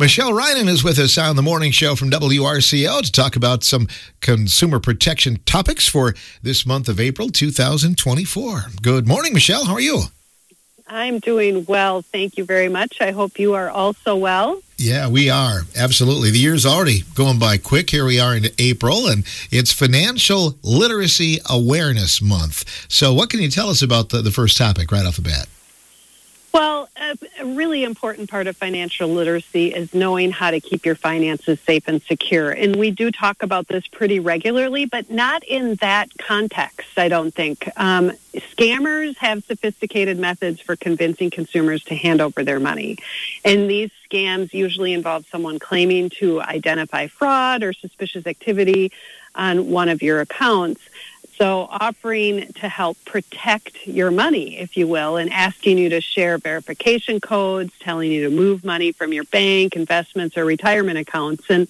Michelle Reinen is with us on the morning show from WRCO to talk about some consumer protection topics for this month of April 2024. Good morning, Michelle. How are you? I'm doing well. Thank you very much. I hope you are also well. Yeah, we are. Absolutely. The year's already going by quick. Here we are in April, and it's Financial Literacy Awareness Month. So what can you tell us about the first topic right off the bat? Well, a really important part of financial literacy is knowing how to keep your finances safe and secure. And we do talk about this pretty regularly, but not in that context, I don't think. Scammers have sophisticated methods for convincing consumers to hand over their money. And these scams usually involve someone claiming to identify fraud or suspicious activity on one of your accounts. So offering to help protect your money, if you will, and asking you to share verification codes, telling you to move money from your bank, investments, or retirement accounts. And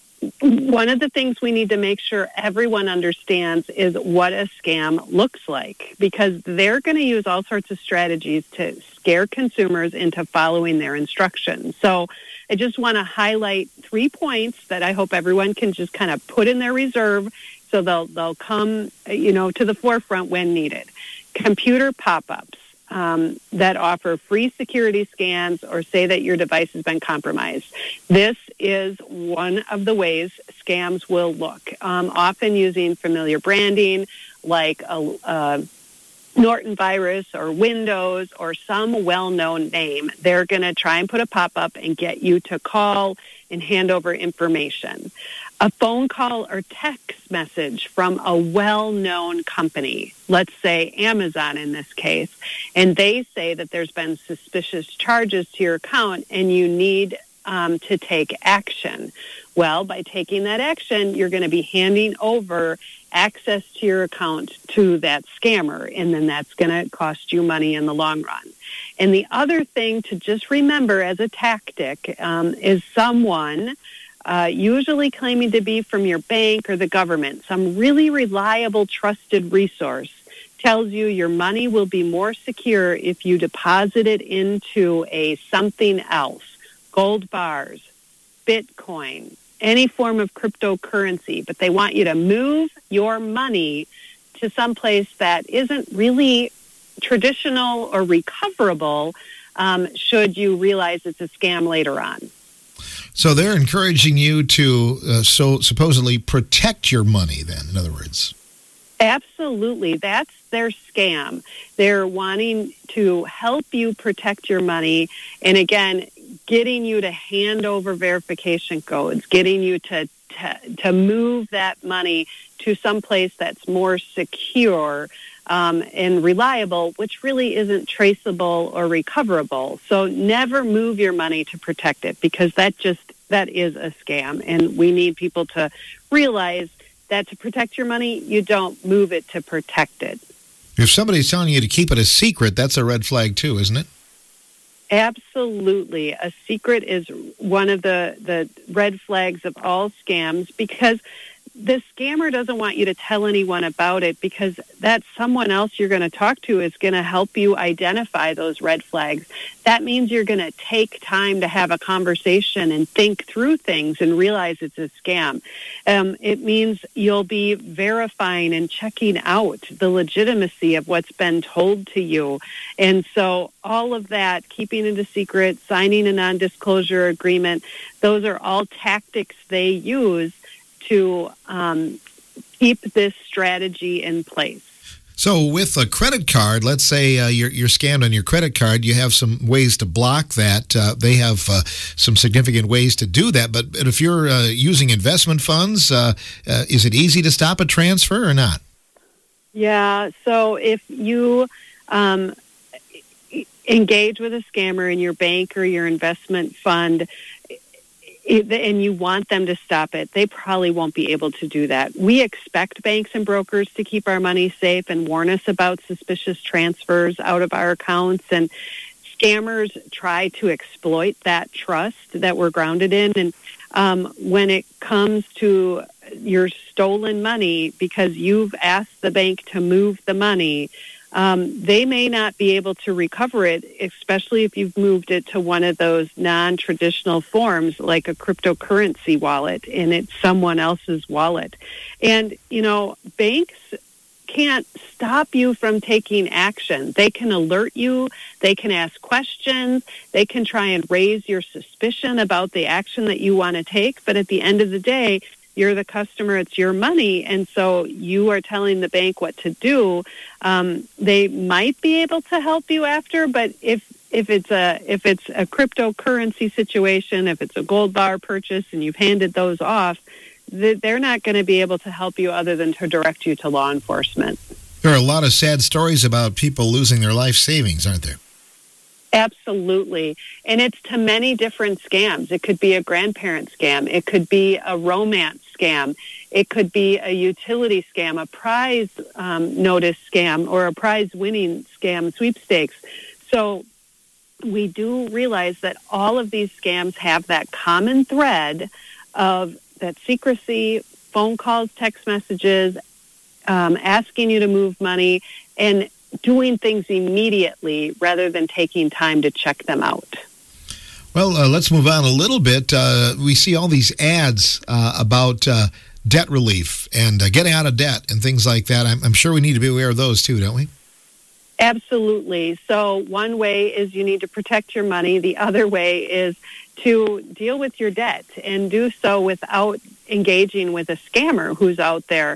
one of the things we need to make sure everyone understands is what a scam looks like, because they're going to use all sorts of strategies to scare consumers into following their instructions. So I just want to highlight 3 points that I hope everyone can just kind of put in their reserve so they'll come, to the forefront when needed. Computer pop-ups that offer free security scans or say that your device has been compromised. This is one of the ways scams will look, often using familiar branding like a Norton virus or Windows or some well-known name. They're going to try and put a pop-up and get you to call and hand over information. A phone call or text message from a well-known company, let's say Amazon in this case, and they say that there's been suspicious charges to your account and you need to take action. Well, by taking that action, you're going to be handing over access to your account to that scammer, and then that's going to cost you money in the long run. And the other thing to just remember as a tactic is someone usually claiming to be from your bank or the government, some really reliable, trusted resource, tells you your money will be more secure if you deposit it into a something else, gold bars, Bitcoin, any form of cryptocurrency, but they want you to move your money to someplace that isn't really traditional or recoverable should you realize it's a scam later on. So they're encouraging you to supposedly protect your money then, in other words. Absolutely. That's their scam. They're wanting to help you protect your money. And again, getting you to hand over verification codes, getting you to move that money to someplace that's more secure and reliable, which really isn't traceable or recoverable. So never move your money to protect it, because that is a scam. And we need people to realize that to protect your money, you don't move it to protect it. If somebody's telling you to keep it a secret, that's a red flag too, isn't it? Absolutely. A secret is one of the red flags of all scams, because the scammer doesn't want you to tell anyone about it, because that someone else you're going to talk to is going to help you identify those red flags. That means you're going to take time to have a conversation and think through things and realize it's a scam. It means you'll be verifying and checking out the legitimacy of what's been told to you. And so all of that, keeping it a secret, signing a non-disclosure agreement, those are all tactics they use to keep this strategy in place. So with a credit card, let's say you're scammed on your credit card, you have some ways to block that. They have some significant ways to do that. But if you're using investment funds, is it easy to stop a transfer or not? Yeah, so if you engage with a scammer in your bank or your investment fund, and you want them to stop it, they probably won't be able to do that. We expect banks and brokers to keep our money safe and warn us about suspicious transfers out of our accounts. And scammers try to exploit that trust that we're grounded in. And when it comes to your stolen money, because you've asked the bank to move the money, they may not be able to recover it, especially if you've moved it to one of those non-traditional forms like a cryptocurrency wallet and it's someone else's wallet. And, banks can't stop you from taking action. They can alert you, they can ask questions, they can try and raise your suspicion about the action that you want to take, but at the end of the day, you're the customer, it's your money, and so you are telling the bank what to do. They might be able to help you after, but if it's a cryptocurrency situation, if it's a gold bar purchase and you've handed those off, they're not going to be able to help you other than to direct you to law enforcement. There are a lot of sad stories about people losing their life savings, aren't there? Absolutely. And it's to many different scams. It could be a grandparent scam. It could be a romance scam. It could be a utility scam, a prize notice scam, or a prize winning scam, sweepstakes. So we do realize that all of these scams have that common thread of that secrecy, phone calls, text messages, asking you to move money, and doing things immediately rather than taking time to check them out. Well, let's move on a little bit. We see all these ads about debt relief and getting out of debt and things like that. I'm sure we need to be aware of those too, don't we? Absolutely. So one way is you need to protect your money. The other way is to deal with your debt and do so without engaging with a scammer who's out there.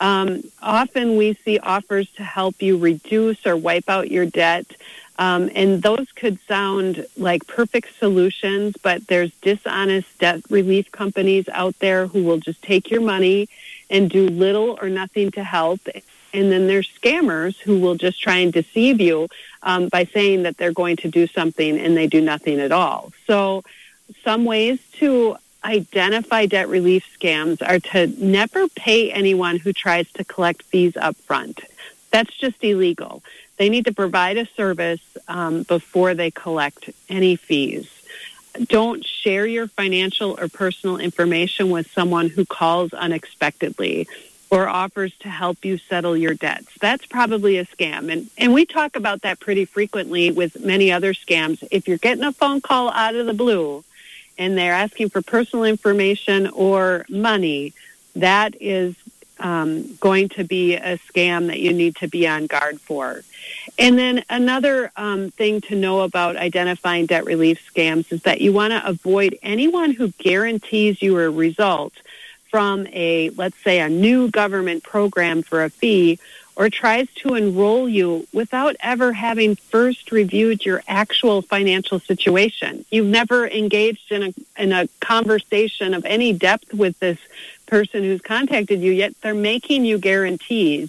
Often we see offers to help you reduce or wipe out your debt, and those could sound like perfect solutions, but there's dishonest debt relief companies out there who will just take your money and do little or nothing to help. And then there's scammers who will just try and deceive you by saying that they're going to do something and they do nothing at all. So some ways to identify debt relief scams are to never pay anyone who tries to collect fees up front. That's just illegal. They need to provide a service before they collect any fees. Don't share your financial or personal information with someone who calls unexpectedly or offers to help you settle your debts. That's probably a scam. And we talk about that pretty frequently with many other scams. If you're getting a phone call out of the blue and they're asking for personal information or money, that is going to be a scam that you need to be on guard for. And then another thing to know about identifying debt relief scams is that you want to avoid anyone who guarantees you a result from let's say, a new government program for a fee, or tries to enroll you without ever having first reviewed your actual financial situation. You've never engaged in a conversation of any depth with this person who's contacted you, yet they're making you guarantees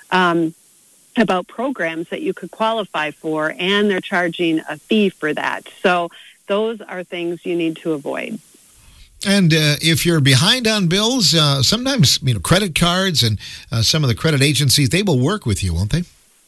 about programs that you could qualify for, and they're charging a fee for that. So those are things you need to avoid. And if you're behind on bills, sometimes credit cards and some of the credit agencies, they will work with you, won't they?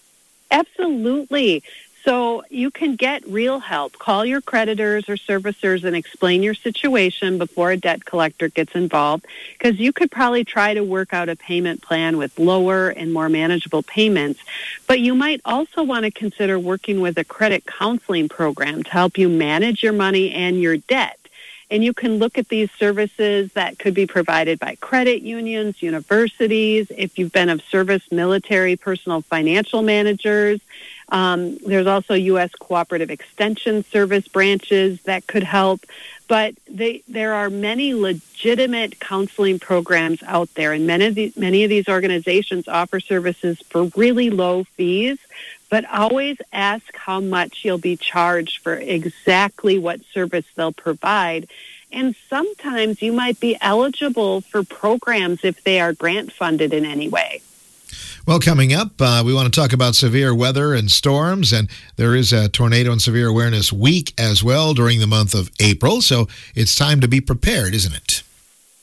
Absolutely. So you can get real help. Call your creditors or servicers and explain your situation before a debt collector gets involved, because you could probably try to work out a payment plan with lower and more manageable payments. But you might also want to consider working with a credit counseling program to help you manage your money and your debt. And you can look at these services that could be provided by credit unions, universities, if you've been of service, military, personal financial managers. There's also U.S. Cooperative Extension Service branches that could help. But there are many legitimate counseling programs out there, and many of these organizations offer services for really low fees. But always ask how much you'll be charged for exactly what service they'll provide. And sometimes you might be eligible for programs if they are grant funded in any way. Well, coming up, we want to talk about severe weather and storms, and there is a Tornado and Severe Awareness Week as well during the month of April. So it's time to be prepared, isn't it?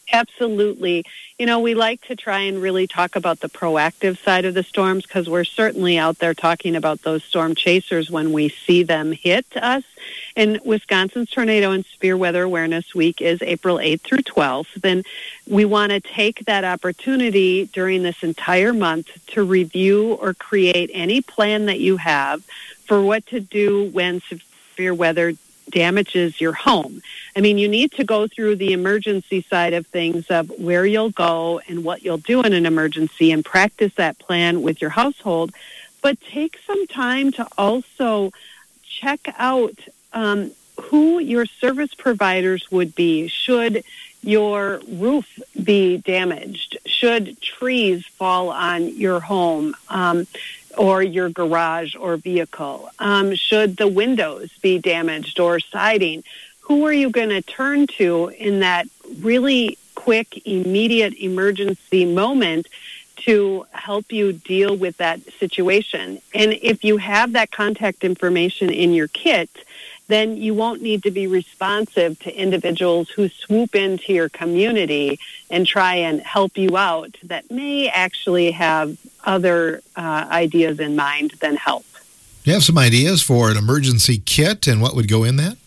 Absolutely. We like to try and really talk about the proactive side of the storms because we're certainly out there talking about those storm chasers when we see them hit us. And Wisconsin's Tornado and Severe Weather Awareness Week is April 8th through 12th. Then we want to take that opportunity during this entire month to review or create any plan that you have for what to do when severe weather damages your home. I mean, you need to go through the emergency side of things of where you'll go and what you'll do in an emergency and practice that plan with your household. But take some time to also check out who your service providers would be. Should your roof be damaged? Should trees fall on your home? Or your garage or vehicle? Should the windows be damaged or siding? Who are you going to turn to in that really quick, immediate emergency moment to help you deal with that situation? And if you have that contact information in your kit, then you won't need to be responsive to individuals who swoop into your community and try and help you out that may actually have other ideas in mind than help. You have some ideas for an emergency kit and what would go in that?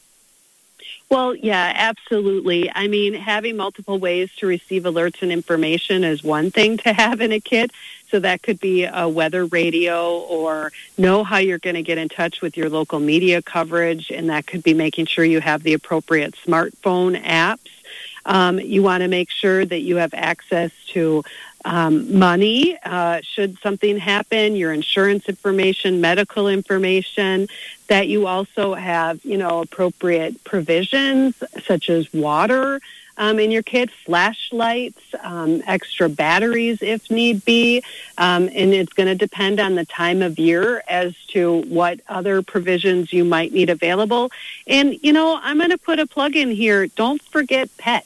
Well, yeah, absolutely. I mean, having multiple ways to receive alerts and information is one thing to have in a kit. So that could be a weather radio or know how you're going to get in touch with your local media coverage. And that could be making sure you have the appropriate smartphone apps. You want to make sure that you have access to money should something happen, your insurance information, medical information, that you also have, appropriate provisions such as water in your kit, flashlights, extra batteries if need be. And it's going to depend on the time of year as to what other provisions you might need available. And, I'm going to put a plug in here. Don't forget pets.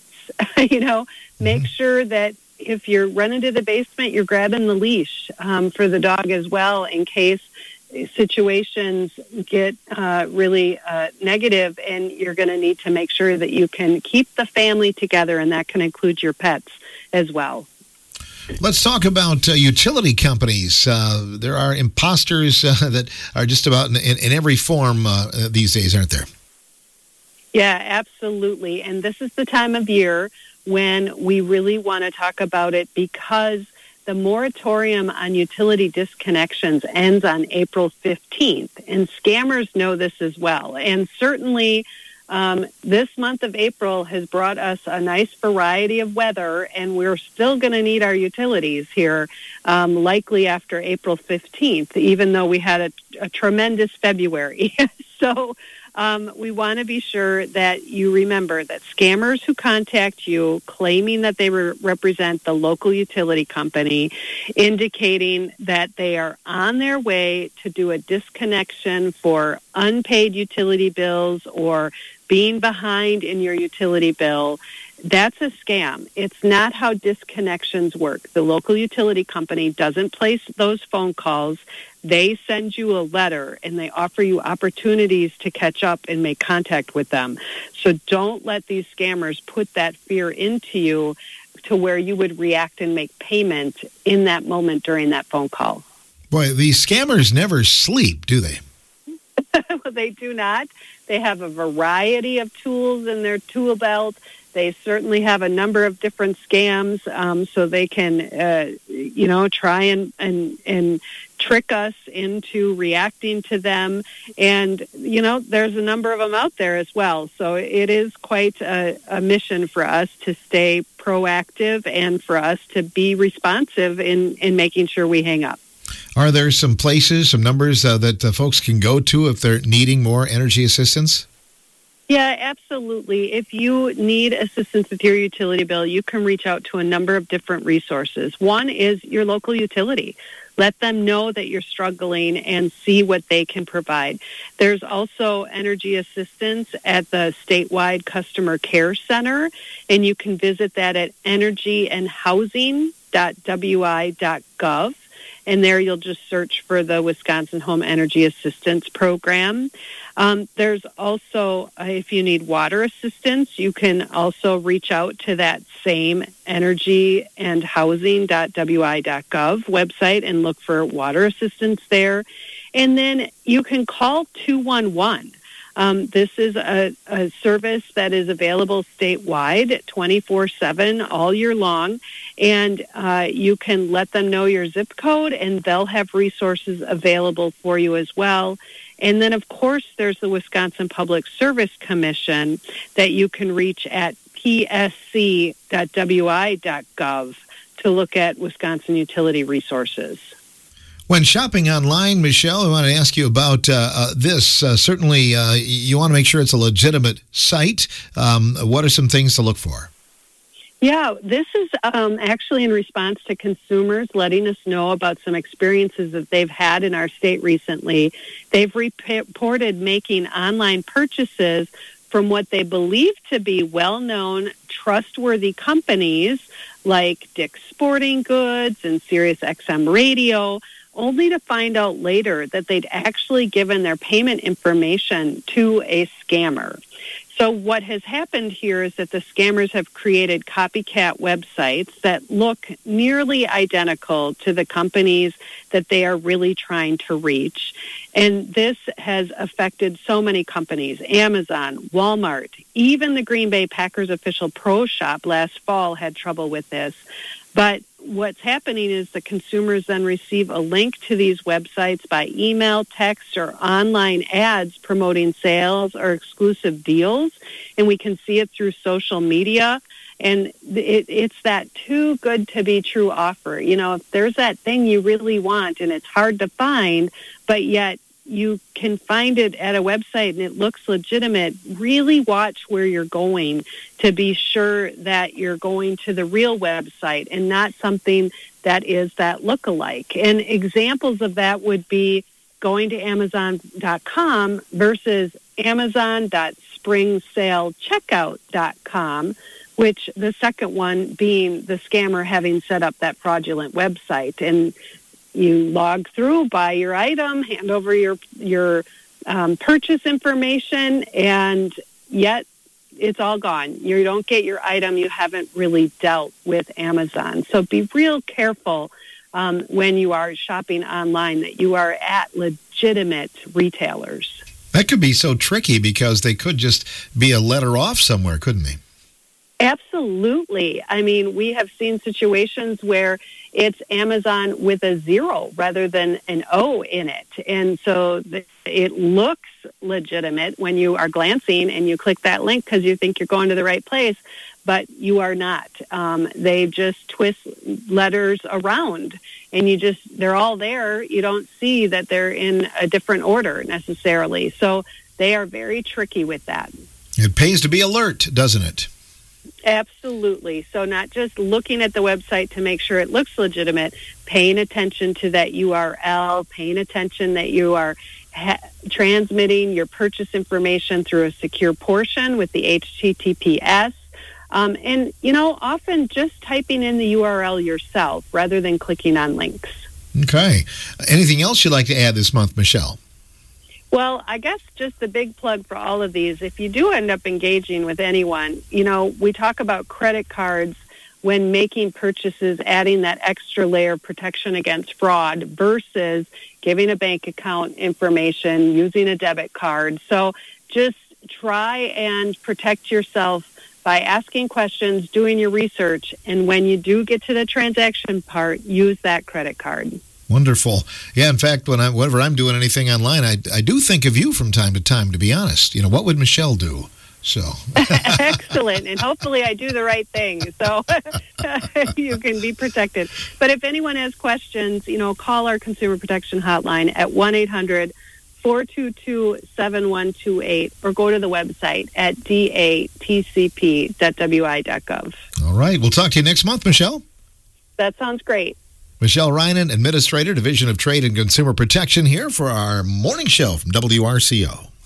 Make sure that if you're running to the basement, you're grabbing the leash for the dog as well in case situations get really negative, and you're going to need to make sure that you can keep the family together, and that can include your pets as well. Let's talk about utility companies. There are imposters that are just about in every form these days, aren't there? Yeah, absolutely. And this is the time of year when we really want to talk about it because the moratorium on utility disconnections ends on April 15th, and scammers know this as well. And certainly this month of April has brought us a nice variety of weather, and we're still going to need our utilities here, likely after April 15th, even though we had a tremendous February. So we want to be sure that you remember that scammers who contact you claiming that they represent the local utility company, indicating that they are on their way to do a disconnection for unpaid utility bills or being behind in your utility bill, that's a scam. It's not how disconnections work. The local utility company doesn't place those phone calls. They send you a letter, and they offer you opportunities to catch up and make contact with them. So don't let these scammers put that fear into you to where you would react and make payment in that moment during that phone call. Boy, these scammers never sleep, do they? Well, they do not. They have a variety of tools in their tool belt. They certainly have a number of different scams, so they can, try and trick us into reacting to them. And, there's a number of them out there as well. So it is quite a mission for us to stay proactive and for us to be responsive in making sure we hang up. Are there some places, some numbers that folks can go to if they're needing more energy assistance? Yeah, absolutely. If you need assistance with your utility bill, you can reach out to a number of different resources. One is your local utility. Let them know that you're struggling and see what they can provide. There's also energy assistance at the statewide customer care center, and you can visit that at energyandhousing.wi.gov. and there you'll just search for the Wisconsin Home Energy Assistance Program. There's also, if you need water assistance, you can also reach out to that same energyandhousing.wi.gov website and look for water assistance there. And then you can call 211. This is a service that is available statewide 24/7 all year long, and you can let them know your zip code, and they'll have resources available for you as well. And then, of course, there's the Wisconsin Public Service Commission that you can reach at psc.wi.gov to look at Wisconsin utility resources. When shopping online, Michelle, I want to ask you about this. Certainly, you want to make sure it's a legitimate site. What are some things to look for? Yeah, this is actually in response to consumers letting us know about some experiences that they've had in our state recently. They've reported making online purchases from what they believe to be well-known, trustworthy companies like Dick's Sporting Goods and Sirius XM Radio, only to find out later that they'd actually given their payment information to a scammer. So what has happened here is that the scammers have created copycat websites that look nearly identical to the companies that they are really trying to reach. And this has affected so many companies, Amazon, Walmart, even the Green Bay Packers official pro shop last fall had trouble with this. But what's happening is the consumers then receive a link to these websites by email, text, or online ads promoting sales or exclusive deals. And we can see it through social media. And it's that too good to be true offer. You know, if there's that thing you really want and it's hard to find, but yet you can find it at a website and it looks legitimate, really watch where you're going to be sure that you're going to the real website and not something that is that look-alike. And examples of that would be going to Amazon.com versus Amazon.springsalecheckout.com, which the second one being the scammer having set up that fraudulent website. And you log through, buy your item, hand over your purchase information, and yet it's all gone. You don't get your item. You haven't really dealt with Amazon. So be real careful when you are shopping online that you are at legitimate retailers. That could be so tricky because they could just be a letter off somewhere, couldn't they? Absolutely. I mean, we have seen situations where it's Amazon with a 0 rather than an O in it. And so it looks legitimate when you are glancing and you click that link because you think you're going to the right place, but you are not. They just twist letters around and they're all there. You don't see that they're in a different order necessarily. So they are very tricky with that. It pays to be alert, doesn't it? Absolutely. So not just looking at the website to make sure it looks legitimate, paying attention to that URL, paying attention that you are transmitting your purchase information through a secure portion with the HTTPS. And, often just typing in the URL yourself rather than clicking on links. Okay. Anything else you'd like to add this month, Michelle? Well, I guess just the big plug for all of these, if you do end up engaging with anyone, we talk about credit cards when making purchases, adding that extra layer of protection against fraud versus giving a bank account information, using a debit card. So just try and protect yourself by asking questions, doing your research, and when you do get to the transaction part, use that credit card. Wonderful. Yeah, in fact, whenever I'm doing anything online, I do think of you from time to time, to be honest. What would Michelle do? So Excellent. And hopefully I do the right thing so you can be protected. But if anyone has questions, call our Consumer Protection Hotline at 1-800-422-7128 or go to the website at datcp.wi.gov. All right. We'll talk to you next month, Michelle. That sounds great. Michelle Reinen, Administrator, Division of Trade and Consumer Protection, here for our morning show from WRCO.